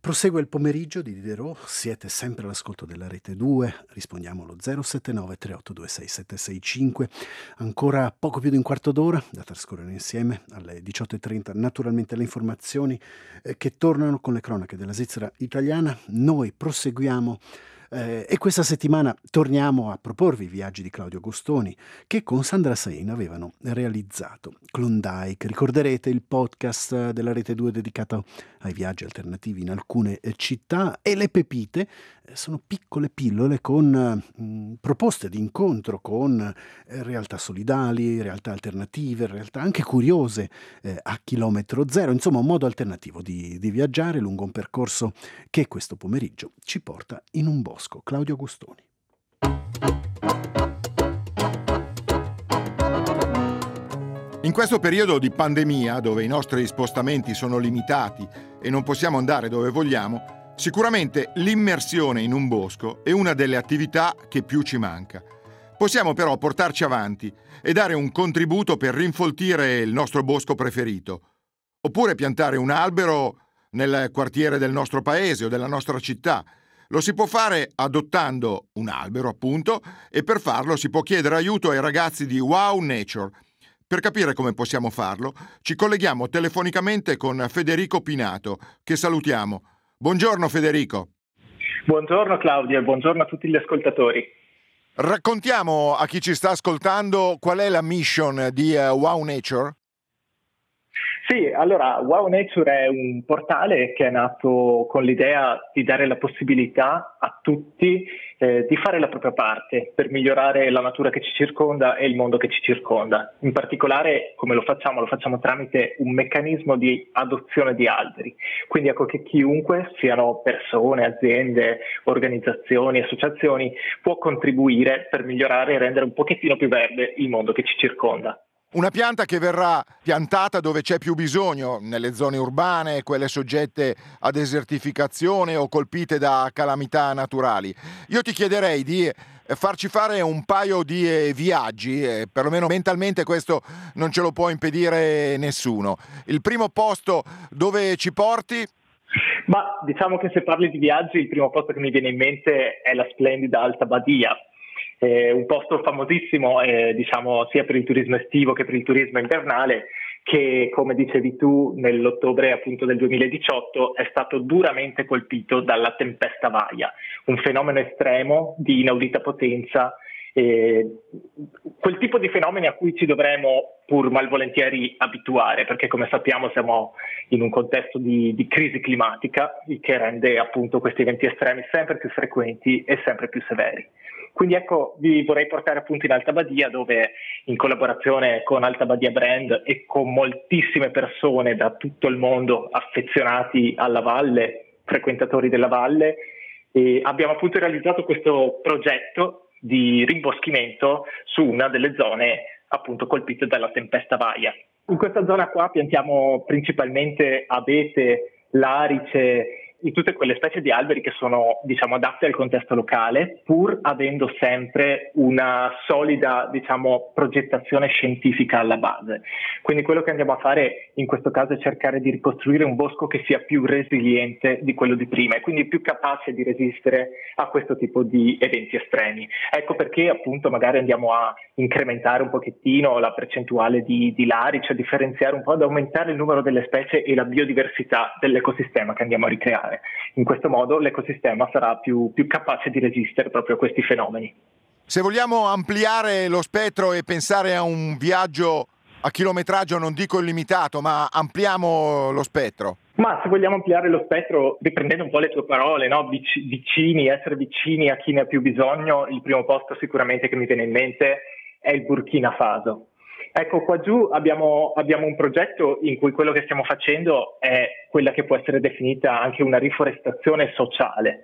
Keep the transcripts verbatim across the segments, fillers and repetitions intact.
Prosegue il pomeriggio di Diderot, siete sempre all'ascolto della Rete due, rispondiamo allo zero sette nove tre otto due sei sette sei cinque, ancora poco più di un quarto d'ora da trascorrere insieme, alle diciotto e trenta naturalmente le informazioni eh, che tornano con le cronache della Svizzera italiana. Noi proseguiamo eh, e questa settimana torniamo a proporvi i viaggi di Claudio Gostoni che con Sandra Sain avevano realizzato. Klondike, ricorderete il podcast della Rete due dedicato ai viaggi alternativi in alcune eh, città, e le pepite eh, sono piccole pillole con eh, mh, proposte di incontro con eh, realtà solidali, realtà alternative, realtà anche curiose eh, a chilometro zero, insomma un modo alternativo di, di viaggiare lungo un percorso che questo pomeriggio ci porta in un bosco. Claudio Gustoni. In questo periodo di pandemia, dove i nostri spostamenti sono limitati e non possiamo andare dove vogliamo, sicuramente l'immersione in un bosco è una delle attività che più ci manca. Possiamo però portarci avanti e dare un contributo per rinfoltire il nostro bosco preferito, oppure piantare un albero nel quartiere del nostro paese o della nostra città. Lo si può fare adottando un albero, appunto, e per farlo si può chiedere aiuto ai ragazzi di Wow Nature. Per capire come possiamo farlo, ci colleghiamo telefonicamente con Federico Pinato, che salutiamo. Buongiorno Federico. Buongiorno Claudio e buongiorno a tutti gli ascoltatori. Raccontiamo a chi ci sta ascoltando qual è la mission di uh, Wow Nature? Sì, allora Wow Nature è un portale che è nato con l'idea di dare la possibilità a tutti eh, di fare la propria parte per migliorare la natura che ci circonda e il mondo che ci circonda. In particolare, come lo facciamo? Lo facciamo tramite un meccanismo di adozione di alberi. Quindi ecco che chiunque, siano persone, aziende, organizzazioni, associazioni, può contribuire per migliorare e rendere un pochettino più verde il mondo che ci circonda. Una pianta che verrà piantata dove c'è più bisogno, nelle zone urbane, quelle soggette a desertificazione o colpite da calamità naturali. Io ti chiederei di farci fare un paio di eh, viaggi, eh, perlomeno mentalmente questo non ce lo può impedire nessuno. Il primo posto dove ci porti? Ma diciamo che se parli di viaggi, il primo posto che mi viene in mente è la splendida Alta Badia. È un posto famosissimo eh, diciamo sia per il turismo estivo che per il turismo invernale, che come dicevi tu nell'ottobre appunto del duemiladiciotto è stato duramente colpito dalla tempesta Vaia, un fenomeno estremo di inaudita potenza, eh, quel tipo di fenomeni a cui ci dovremo pur malvolentieri abituare, perché come sappiamo siamo in un contesto di, di crisi climatica, il che rende appunto questi eventi estremi sempre più frequenti e sempre più severi. Quindi ecco, vi vorrei portare appunto in Alta Badia, dove in collaborazione con Alta Badia Brand e con moltissime persone da tutto il mondo affezionati alla valle, frequentatori della valle, e abbiamo appunto realizzato questo progetto di rimboschimento su una delle zone appunto colpite dalla tempesta Vaia. In questa zona qua piantiamo principalmente abete, larice, di tutte quelle specie di alberi che sono diciamo adatte al contesto locale, pur avendo sempre una solida diciamo progettazione scientifica alla base. Quindi quello che andiamo a fare in questo caso è cercare di ricostruire un bosco che sia più resiliente di quello di prima e quindi più capace di resistere a questo tipo di eventi estremi. Ecco perché appunto magari andiamo a incrementare un pochettino la percentuale di, di larice, a differenziare un po', ad aumentare il numero delle specie e la biodiversità dell'ecosistema che andiamo a ricreare. In questo modo l'ecosistema sarà più, più capace di resistere proprio a questi fenomeni. Se vogliamo ampliare lo spettro e pensare a un viaggio a chilometraggio, non dico illimitato, ma ampliamo lo spettro. Ma se vogliamo ampliare lo spettro, riprendendo un po' le tue parole, no? Vic- vicini, essere vicini a chi ne ha più bisogno, il primo posto sicuramente che mi viene in mente è il Burkina Faso. Ecco, qua giù abbiamo, abbiamo un progetto in cui quello che stiamo facendo è quella che può essere definita anche una riforestazione sociale.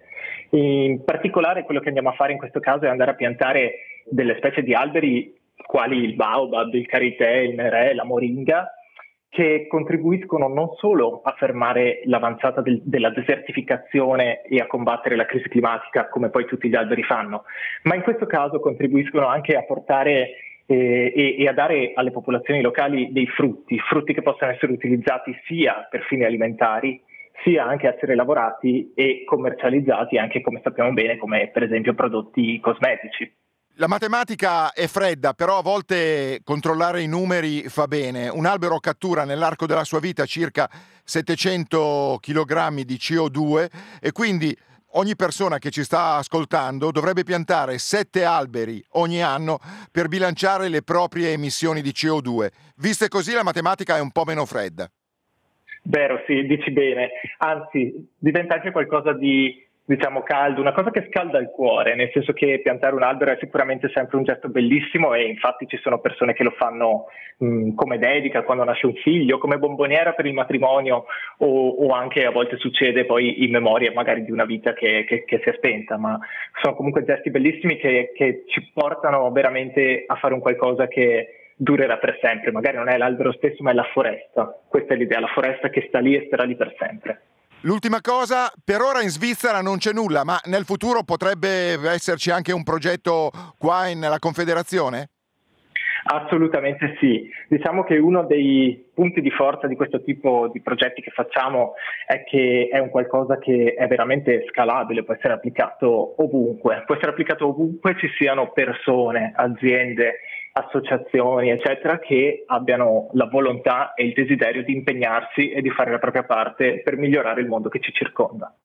In particolare quello che andiamo a fare in questo caso è andare a piantare delle specie di alberi quali il baobab, il karité, il merè, la moringa, che contribuiscono non solo a fermare l'avanzata del, della desertificazione e a combattere la crisi climatica, come poi tutti gli alberi fanno, ma in questo caso contribuiscono anche a portare eh, e, e a dare alle popolazioni locali dei frutti, frutti che possano essere utilizzati sia per fini alimentari, sia anche essere lavorati e commercializzati anche, come sappiamo bene, come per esempio prodotti cosmetici. La matematica è fredda, però a volte controllare i numeri fa bene. Un albero cattura nell'arco della sua vita circa settecento chilogrammi di C O due e quindi ogni persona che ci sta ascoltando dovrebbe piantare sette alberi ogni anno per bilanciare le proprie emissioni di C O due. Viste così la matematica è un po' meno fredda. Vero, sì, dici bene. Anzi, diventa anche qualcosa di, diciamo, caldo, una cosa che scalda il cuore, nel senso che piantare un albero è sicuramente sempre un gesto bellissimo e infatti ci sono persone che lo fanno mh, come dedica quando nasce un figlio, come bomboniera per il matrimonio o, o anche a volte succede poi in memoria magari di una vita che, che, che si è spenta, ma sono comunque gesti bellissimi che, che ci portano veramente a fare un qualcosa che durerà per sempre. Magari non è l'albero stesso ma è la foresta, questa è l'idea, la foresta che sta lì e starà lì per sempre. L'ultima cosa, per ora in Svizzera non c'è nulla, ma nel futuro potrebbe esserci anche un progetto qua nella Confederazione? Assolutamente sì. Diciamo che uno dei punti di forza di questo tipo di progetti che facciamo è che è un qualcosa che è veramente scalabile, può essere applicato ovunque, può essere applicato ovunque ci siano persone, aziende, associazioni, eccetera, che abbiano la volontà e il desiderio di impegnarsi e di fare la propria parte per migliorare il mondo che ci circonda.